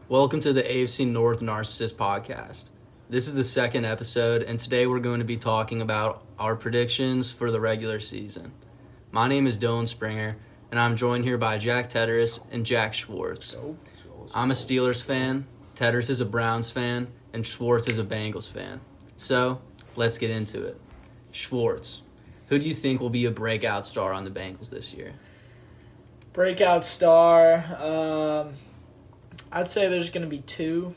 Welcome to the AFC North Narcissist Podcast. This is the second episode, and today we're going to be talking about our predictions for the regular season. My name is Dylan Springer, and I'm joined here by Jack Tedros and Jack Schwartz. I'm a Steelers fan, Tedros is a Browns fan, and Schwartz is a Bengals fan. So, let's get into it. Schwartz, who do you think will be a breakout star on the Bengals this year? Breakout star, I'd say there's going to be two.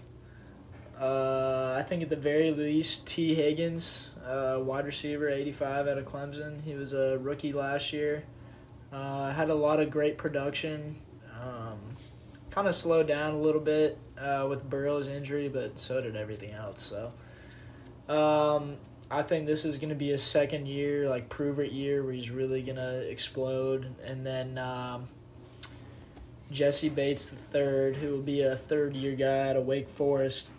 I think at the very least, T. Higgins, wide receiver, 85 out of Clemson. He was a rookie last year. Had a lot of great production. Kind of slowed down a little bit with Burrow's injury, but so did everything else. So I think this is going to be his second year, like prove-it year, where he's really going to explode. And then Jesse Bates III, who will be a third-year guy out of Wake Forest,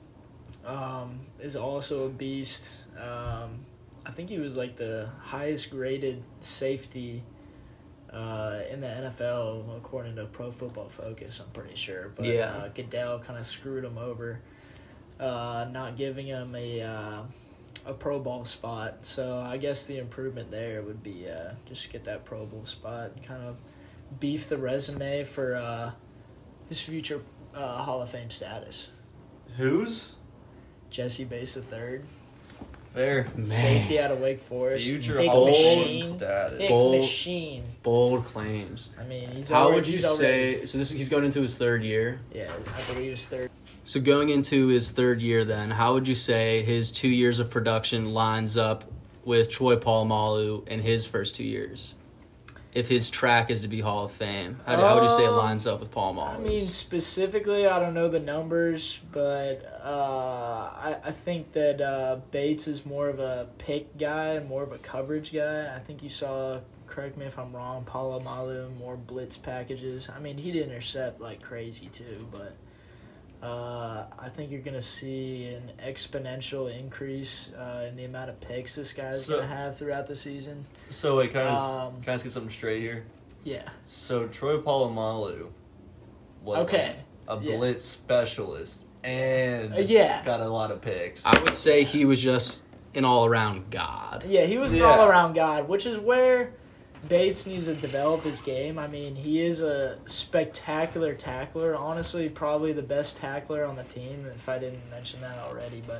is also a beast. I think he was like the highest-graded safety in the NFL, according to Pro Football Focus, I'm pretty sure. But yeah. Goodell kind of screwed him over, not giving him a Pro Bowl spot. So I guess the improvement there would be just get that Pro Bowl spot and kind of beef the resume for his future Hall of Fame status. Whose? Jesse Bates III. There. Safety out of Wake Forest. Future Hick Hall of machine. Fame status. Hick Bold. machine. Bold claims. I mean, How would you say, so he's going into his third year? Yeah, I believe he's third. So going into his third year then, how would you say his 2 years of production lines up with Troy Polamalu in his first 2 years? If his track is to be Hall of Fame, how would you say it lines up with Polamalu? I mean, specifically, I don't know the numbers, but I think that Bates is more of a pick guy and more of a coverage guy. I think you saw, correct me if I'm wrong, Polamalu, more blitz packages. I mean, he'd intercept like crazy too, but I think you're going to see an exponential increase in the amount of picks this guy's going to have throughout the season. So wait, can I just get something straight here? Yeah. So Troy Polamalu was Okay. a blitz specialist and got a lot of picks. I would say he was just an all-around god. Yeah, he was an all-around god, which is where Bates needs to develop his game. I mean, he is a spectacular tackler. Honestly, probably the best tackler on the team, if I didn't mention that already. But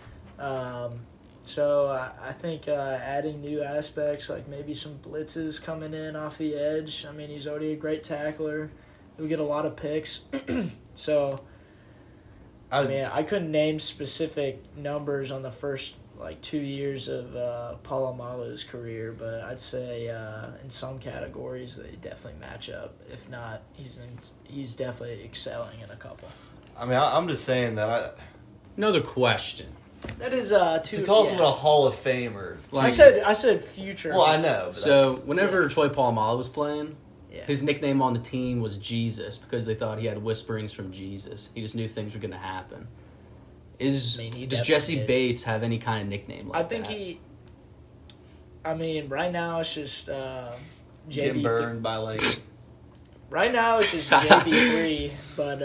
so I think adding new aspects, like maybe some blitzes coming in off the edge. I mean, he's already a great tackler. He'll get a lot of picks. So, I mean, I couldn't name specific numbers on the first 2 years of Polamalu's career, but I'd say in some categories they definitely match up. If not, he's definitely excelling in a couple. I mean, I'm just saying that Another question. That is to call someone a Hall of Famer. I said future. Well, I know. So whenever Troy Polamalu was playing, Yeah. his nickname on the team was Jesus because they thought he had whisperings from Jesus. He just knew things were going to happen. Does Jesse Bates have any kind of nickname like that? I think right now it's just JB. Getting burned by Right now it's just JB3, but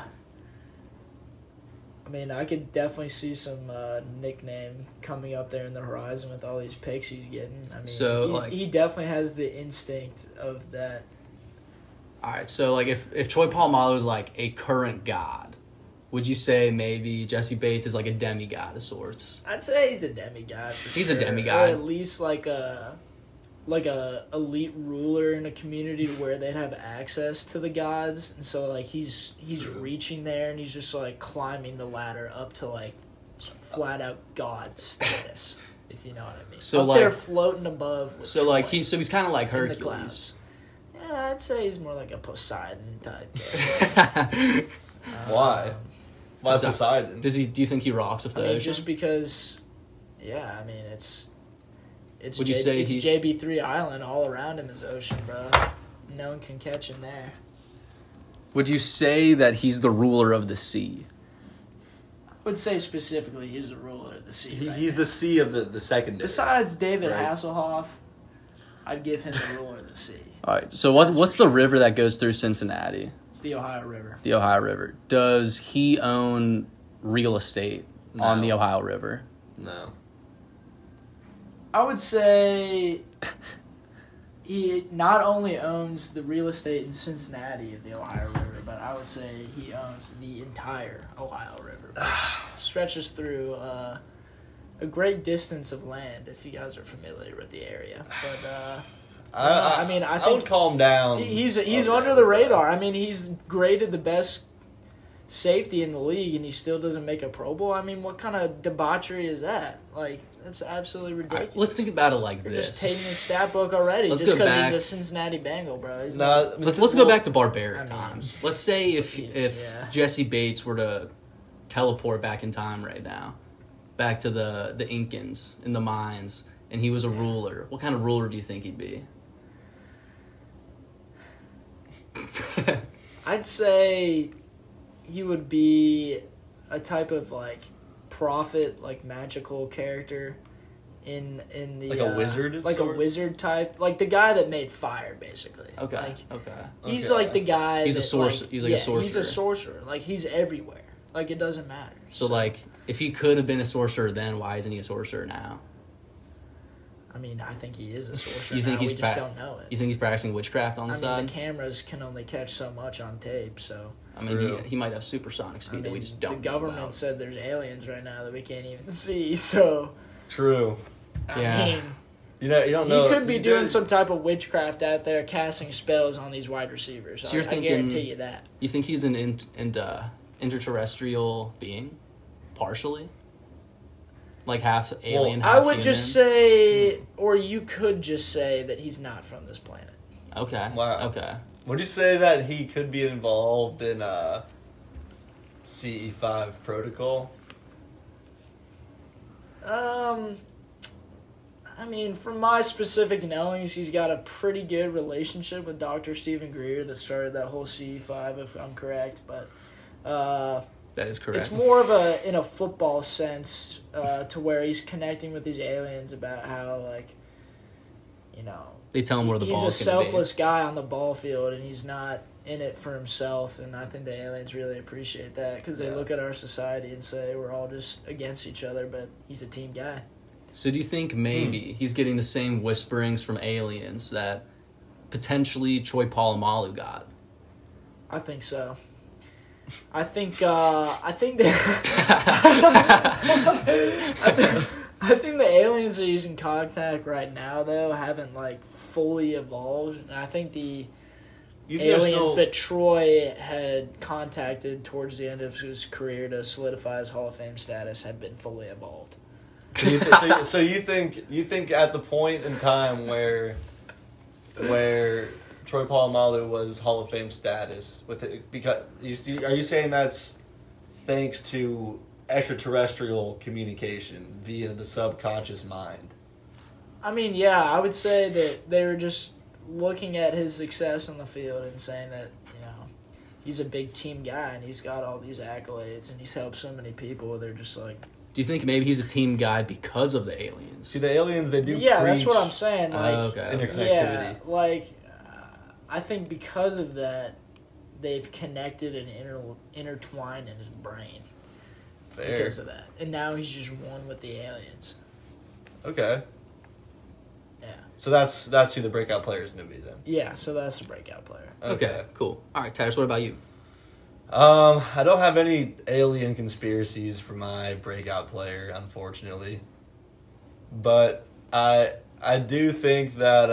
I mean, I could definitely see some nickname coming up there in the horizon with all these picks he's getting. I mean, he definitely has the instinct of that. All right, so if Troy Polamalu is like a current god, would you say maybe Jesse Bates is like a demigod of sorts? I'd say he's a demigod. He's a demigod, or at least like a elite ruler in a community where they'd have access to the gods, and so he's reaching there and he's just climbing the ladder up to flat out god status, if you know what I mean. So they're floating above. So he's kind of like Hercules. In the clouds. Yeah, I'd say he's more like a Poseidon type. Why? Why Poseidon? Do you think he rocks with the ocean? Just because, I mean, it's Would you say it's JB3 Island. All around him is ocean, bro. No one can catch him there. Would you say that he's the ruler of the sea? I would say specifically he's the ruler of the sea. He's the sea of the secondary. Besides David Hasselhoff, I'd give him the ruler of the sea. All right. So what's the river that goes through Cincinnati? It's the Ohio River. The Ohio River. Does he own real estate on the Ohio River? No. I would say he not only owns the real estate in Cincinnati of the Ohio River, but I would say he owns the entire Ohio River, which stretches through a great distance of land, if you guys are familiar with the area. But I think I would calm down. He's under the radar. I mean, he's graded the best safety in the league, and he still doesn't make a Pro Bowl. I mean, what kind of debauchery is that? Like, that's absolutely ridiculous. Let's think about it like You're this. just taking his stat book already just because he's a Cincinnati Bengal, bro. Let's go back to barbaric times. Let's say if Jesse Bates were to teleport back in time right now, back to the Incans and the mines, and he was a ruler. What kind of ruler do you think he'd be? I'd say he would be a type of like prophet, like magical character in the like a wizard, like a wizard type, like the guy that made fire, basically. Okay. He's like the guy. He's a sorcerer. He's like a sorcerer. He's a sorcerer. Like he's everywhere. Like it doesn't matter. So like, if he could have been a sorcerer then, why isn't he a sorcerer now? I mean, I think he is a sorcerer. You think we just don't know it. You think he's practicing witchcraft on the side? I mean, the cameras can only catch so much on tape, so. I mean, he might have supersonic speed that we just don't know. The government said there's aliens right now that we can't even see, so. True. I mean, you don't know. He could be doing some type of witchcraft out there, casting spells on these wide receivers. So I guarantee you that. You think he's an interterrestrial being, partially? Like half alien, half I would human? just say, or you could just say that he's not from this planet. Okay. Wow. Okay. Would you say that he could be involved in CE5 protocol? I mean, from my specific knowings, he's got a pretty good relationship with Dr. Stephen Greer that started that whole CE5, if I'm correct. But that is correct. It's more of in a football sense, to where he's connecting with these aliens about how, like, you know, they tell him where the ball is going to be. He's a selfless guy on the ball field, and he's not in it for himself. And I think the aliens really appreciate that because they look at our society and say we're all just against each other, but he's a team guy. So do you think maybe he's getting the same whisperings from aliens that potentially Troy Polamalu got? I think so. I think the aliens that he's in contact right now, though, haven't like fully evolved. And I think the aliens that Troy had contacted towards the end of his career to solidify his Hall of Fame status had been fully evolved. So you think at the point in time where Troy Polamalu was Hall of Fame status with it, because are you saying that's thanks to extraterrestrial communication via the subconscious mind? I mean, yeah, I would say that they were just looking at his success on the field and saying that, you know, he's a big team guy and he's got all these accolades and he's helped so many people. They're just like, do you think maybe he's a team guy because of the aliens? See, the aliens, they do that's what I'm saying. Like, interconnectivity. Yeah, like, I think because of that, they've connected and intertwined in his brain. Fair. Because of that. And now he's just one with the aliens. Okay. Yeah. So that's who the breakout player is going to be then? Yeah, so that's the breakout player. Okay, cool. All right, Titus, what about you? I don't have any alien conspiracies for my breakout player, unfortunately. But I do think that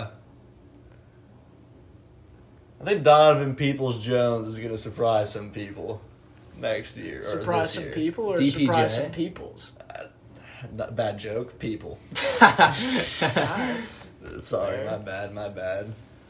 I think Donovan Peoples-Jones is going to surprise some people next year. Surprise some people or DPJ? Surprise some peoples? Not bad joke. People. Sorry, my bad.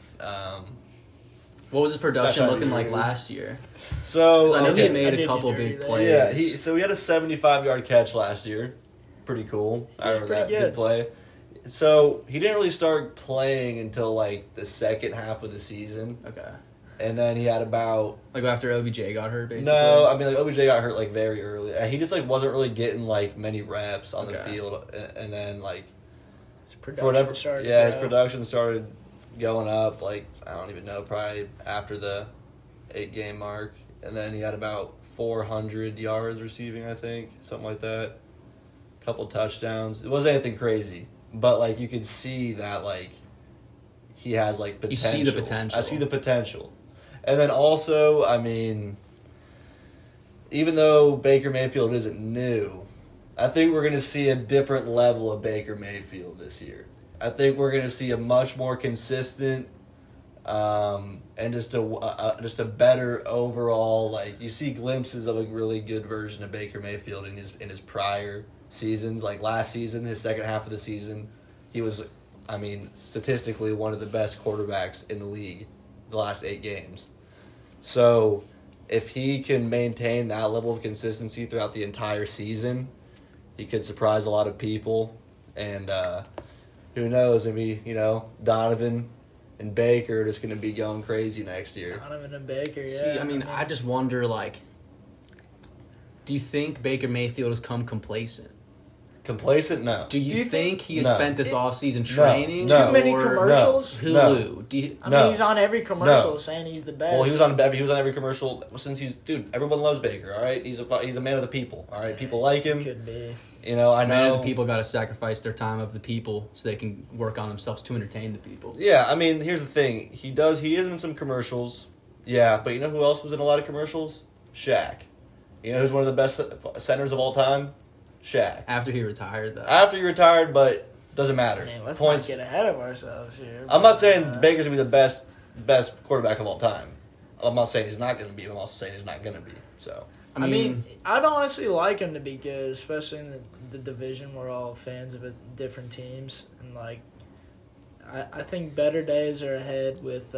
What was his production looking like last year? So I know he made a couple big plays. Yeah, he had a 75-yard catch last year. Pretty cool. I remember that. Good play. So he didn't really start playing until like the second half of the season. Okay. And then he had about like after OBJ got hurt, basically. No, I mean like OBJ got hurt like very early. He just like wasn't really getting like many reps on the field, and then like his production his production started going up. Like I don't even know, probably after the 8-game mark, and then he had about 400 yards receiving, I think, something like that. Couple touchdowns. It wasn't anything crazy, but like you could see that like he has like potential. You see the potential. I see the potential, and then also, I mean, even though Baker Mayfield isn't new, I think we're going to see a different level of Baker Mayfield this year. I think we're going to see a much more consistent, and just a better overall. Like you see glimpses of a really good version of Baker Mayfield in his prior seasons. Like last season, his second half of the season, he was, I mean, statistically one of the best quarterbacks in the league the last 8 games. So if he can maintain that level of consistency throughout the entire season, he could surprise a lot of people. And who knows, maybe, Donovan and Baker are just going to be going crazy next year. Donovan and Baker, yeah. See, I mean, I just wonder, like, do you think Baker Mayfield has come complacent? Complacent? No. Do you think he has No. spent this offseason training? No. Too many or commercials? Hulu? Do you, I mean, No. he's on every commercial No. saying he's the best. Well, he was on every commercial since everyone loves Baker, all right? He's a man of the people, all right? People like him. Could be. I Man, know. the people got to sacrifice their time of the people so they can work on themselves to entertain the people. Yeah, I mean, here's the thing. He is in some commercials. Yeah, but you know who else was in a lot of commercials? Shaq. You know who's one of the best centers of all time? Shaq. After he retired, though. After he retired, but doesn't matter. I mean, let's Points. not get ahead of ourselves here. I'm not saying Baker's going to be the best quarterback of all time. I'm not saying he's not going to be. I'm also saying he's not going to be. So I mean, I'd honestly like him to be good, especially in the division. We're all fans of different teams. And, like, I think better days are ahead with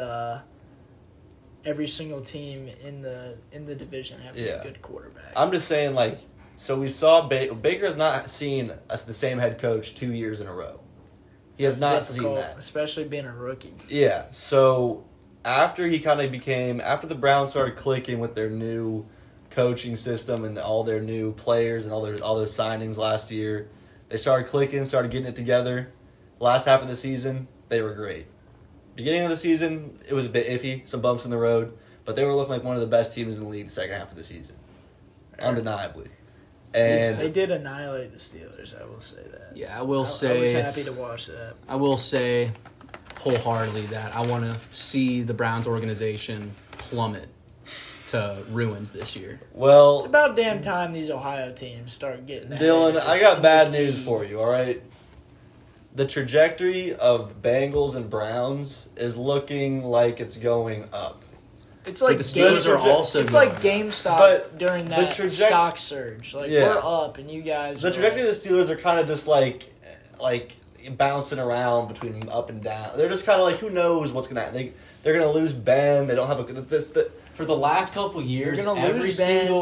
every single team in the division having a good quarterback. I'm just saying, like, so we saw Baker's not seen the same head coach 2 years in a row. He has not seen that. Especially being a rookie. Yeah, so after the Browns started clicking with their new coaching system and all their new players and all their signings last year, they started clicking, started getting it together. Last half of the season, they were great. Beginning of the season, it was a bit iffy, some bumps in the road, but they were looking like one of the best teams in the league the second half of the season, undeniably. And They did annihilate the Steelers, I will say that. Yeah, I I was happy to watch that. I will say wholeheartedly that I want to see the Browns organization plummet to ruins this year. well, It's about damn time these Ohio teams start getting ahead Dylan, in this- I got in bad this news league. for you, all right? The trajectory of Bengals and Browns is looking like it's going up. It's like But the Steelers Game- are also It's going like up. GameStop But during the that traject- stock surge. Like, Yeah. we're up, and you guys The are trajectory like, of the Steelers are kind of just like bouncing around between up and down. They're just kind of like, who knows what's going to happen. They're going to lose Ben. They don't have For the last couple years, You're gonna lose, every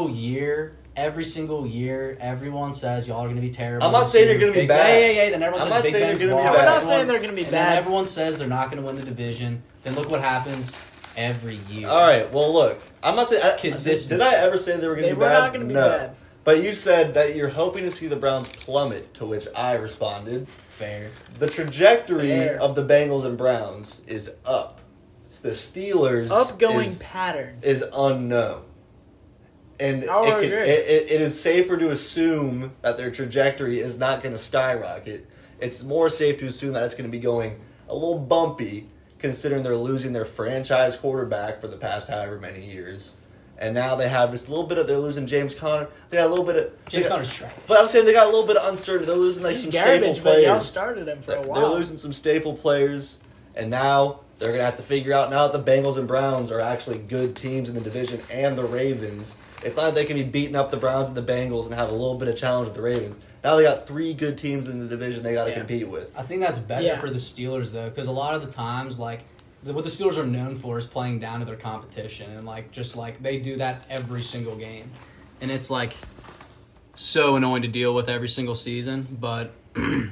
Ben. single year, everyone says y'all are going to be terrible. I'm not saying you're gonna be Big- bad. Yeah. Then everyone I'm says not Big saying Ben's you're gonna be washed. bad. We're not Everyone- saying they're going to be and bad. then everyone says they're not going to win the division. Then look what happens every year. All right, well, look. I'm not saying... Consistency. Did I ever say they were going They to be were bad? not gonna be No. bad. But you said that you're hoping to see the Browns plummet, to which I responded. Fair. The trajectory Fair. of the Bengals and Browns is up. It's the Steelers Upgoing pattern. is unknown. And I would agree. it is safer to assume that their trajectory is not going to skyrocket. It's more safe to assume that it's going to be going a little bumpy, considering they're losing their franchise quarterback for the past however many years. And now they have this little bit of, they're losing James Conner. They got a little bit of... James Conner's trash. But I'm saying they got a little bit of uncertainty. They're losing He's some garbage, staple but players. y'all started him for a while. They're losing some staple players, and now they're going to have to figure out now that the Bengals and Browns are actually good teams in the division and the Ravens. It's not like they can be beating up the Browns and the Bengals and have a little bit of challenge with the Ravens. Now they got 3 good teams in the division they got to compete with. I think that's better Yeah. for the Steelers, though, because a lot of the times, like, what the Steelers are known for is playing down to their competition, and they do that every single game, and it's like so annoying to deal with every single season. But I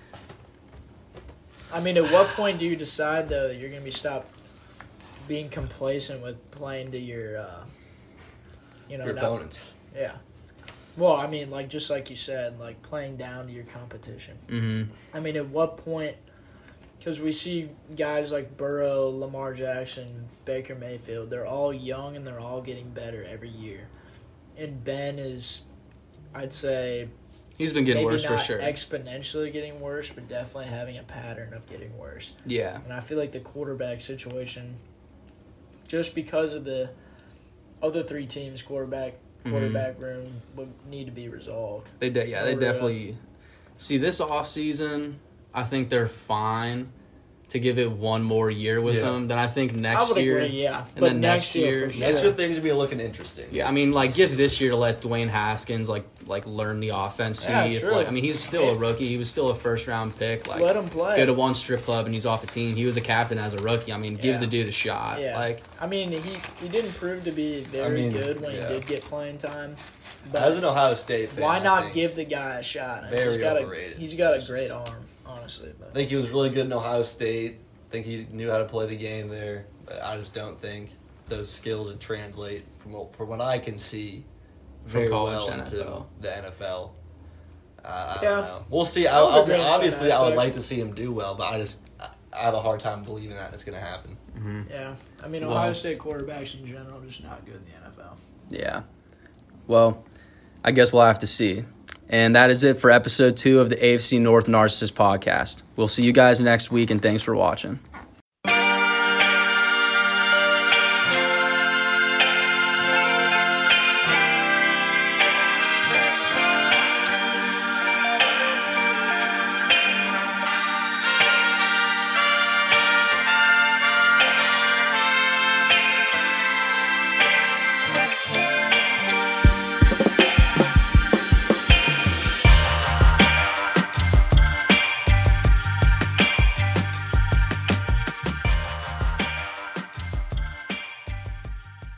mean, at what point do you decide, though, that you're going to be stopped being complacent with playing to your, Your opponents. Yeah. Well, I mean, like, just like you said, like, playing down to your competition. mm-hmm. I mean, at what point because we see guys like Burrow, Lamar Jackson, Baker Mayfield. They're all young and they're all getting better every year. And Ben is, I'd say, he's been getting maybe worse for not sure. exponentially getting worse, but definitely having a pattern of getting worse. Yeah. And I feel like the quarterback situation, just because of the other three teams' quarterback room, would need to be resolved. They definitely see this offseason. I think they're fine to give it one more year with them. Then I think next I would year, agree, yeah. and But then next year, for Next sure. year things will be looking interesting. yeah. I mean, like give this year to let Dwayne Haskins like learn the offense. See Yeah, if true. I mean, he's still a rookie. He was still a first round pick. Like Let him play. go to one strip club and he's off the team. He was a captain as a rookie. I mean, give Yeah. the dude a shot. Yeah. Like I mean, he didn't prove to be very good when yeah. he did get playing time. But As an Ohio State fan, why I not think- give the guy a shot? I mean, Very he's got overrated. He's got a great arm, honestly. I But think he was really good in Ohio State. I think he knew how to play the game there. But I just don't think those skills would translate from what I can see very college well to into NFL. the NFL. I Yeah. don't know. We'll see. I would agree in some Obviously, I would aspects. like to see him do well, but I have a hard time believing that it's going to happen. yeah, I mean, Well- Ohio State quarterbacks in general are just not good in the NFL. yeah. Well, I guess we'll have to see. And that is it for episode 2 of the AFC North Narcissist podcast. We'll see you guys next week, and thanks for watching.